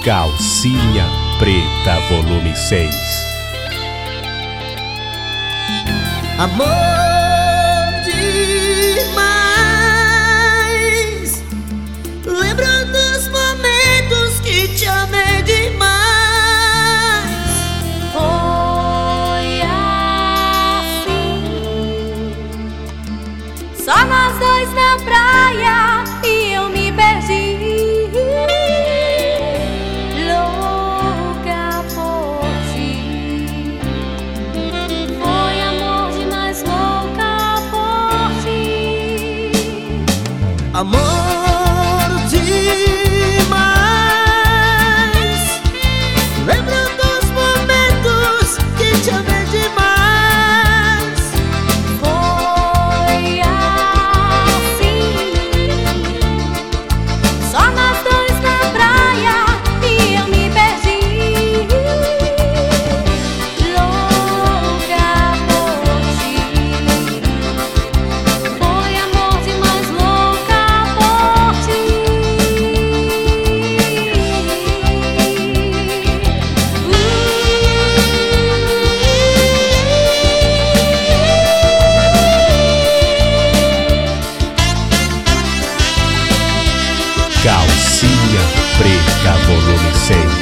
Calcinha Preta, volume 6. Amor demais, lembro dos momentos que te amei demais. Foi assim, só nós dois na praia e eu me perdi, louca por ti. Foi amor demais, louca por ti. Amor demais, lembro dos momentos que te amei demais. Foi assim, só nós dois na praia e eu me perdi, louca por ti. Foi amor demais, louca por ti. Calcinha Preta, volume 6.